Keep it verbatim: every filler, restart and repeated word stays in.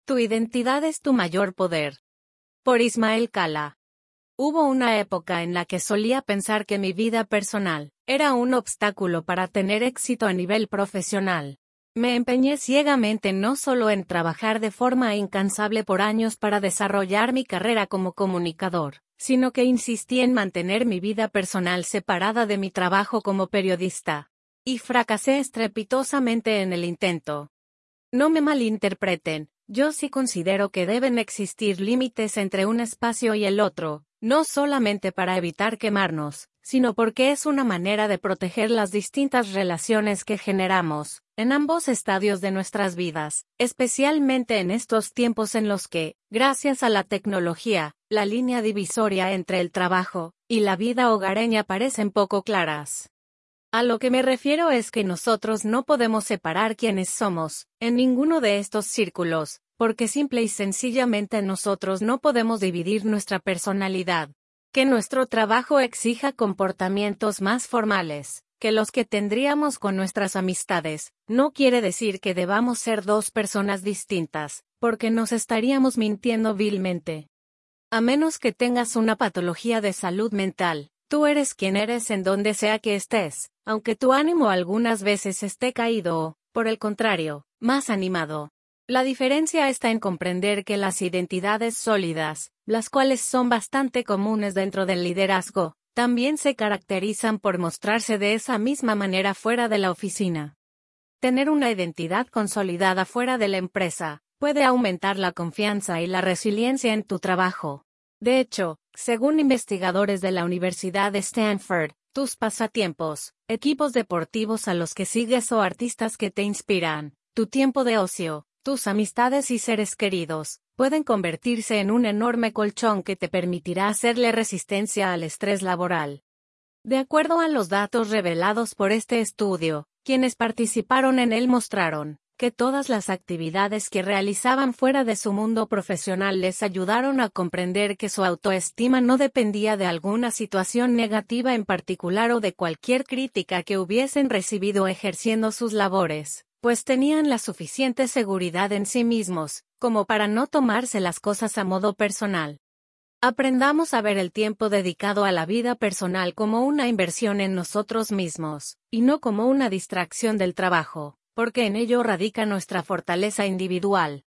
Tu identidad es tu mayor poder. Por Ismael Cala. Hubo una época en la que solía pensar que mi vida personal era un obstáculo para tener éxito a nivel profesional. Me empeñé ciegamente no solo en trabajar de forma incansable por años para desarrollar mi carrera como comunicador, sino que insistí en mantener mi vida personal separada de mi trabajo como periodista. Y fracasé estrepitosamente en el intento. No me malinterpreten, yo sí considero que deben existir límites entre un espacio y el otro, no solamente para evitar quemarnos, sino porque es una manera de proteger las distintas relaciones que generamos, en ambos estadios de nuestras vidas, especialmente en estos tiempos en los que, gracias a la tecnología, la línea divisoria entre el trabajo y la vida hogareña parecen poco claras. A lo que me refiero es que nosotros no podemos separar quiénes somos, en ninguno de estos círculos, porque simple y sencillamente nosotros no podemos dividir nuestra personalidad. Que nuestro trabajo exija comportamientos más formales que los que tendríamos con nuestras amistades, no quiere decir que debamos ser dos personas distintas, porque nos estaríamos mintiendo vilmente. A menos que tengas una patología de salud mental, tú eres quien eres en donde sea que estés, aunque tu ánimo algunas veces esté caído o, por el contrario, más animado. La diferencia está en comprender que las identidades sólidas, las cuales son bastante comunes dentro del liderazgo, también se caracterizan por mostrarse de esa misma manera fuera de la oficina. Tener una identidad consolidada fuera de la empresa puede aumentar la confianza y la resiliencia en tu trabajo. De hecho, según investigadores de la Universidad de Stanford, tus pasatiempos, equipos deportivos a los que sigues o artistas que te inspiran, tu tiempo de ocio, tus amistades y seres queridos, pueden convertirse en un enorme colchón que te permitirá hacerle resistencia al estrés laboral. De acuerdo a los datos revelados por este estudio, quienes participaron en él mostraron que todas las actividades que realizaban fuera de su mundo profesional les ayudaron a comprender que su autoestima no dependía de alguna situación negativa en particular o de cualquier crítica que hubiesen recibido ejerciendo sus labores, pues tenían la suficiente seguridad en sí mismos, como para no tomarse las cosas a modo personal. Aprendamos a ver el tiempo dedicado a la vida personal como una inversión en nosotros mismos, y no como una distracción del trabajo, porque en ello radica nuestra fortaleza individual.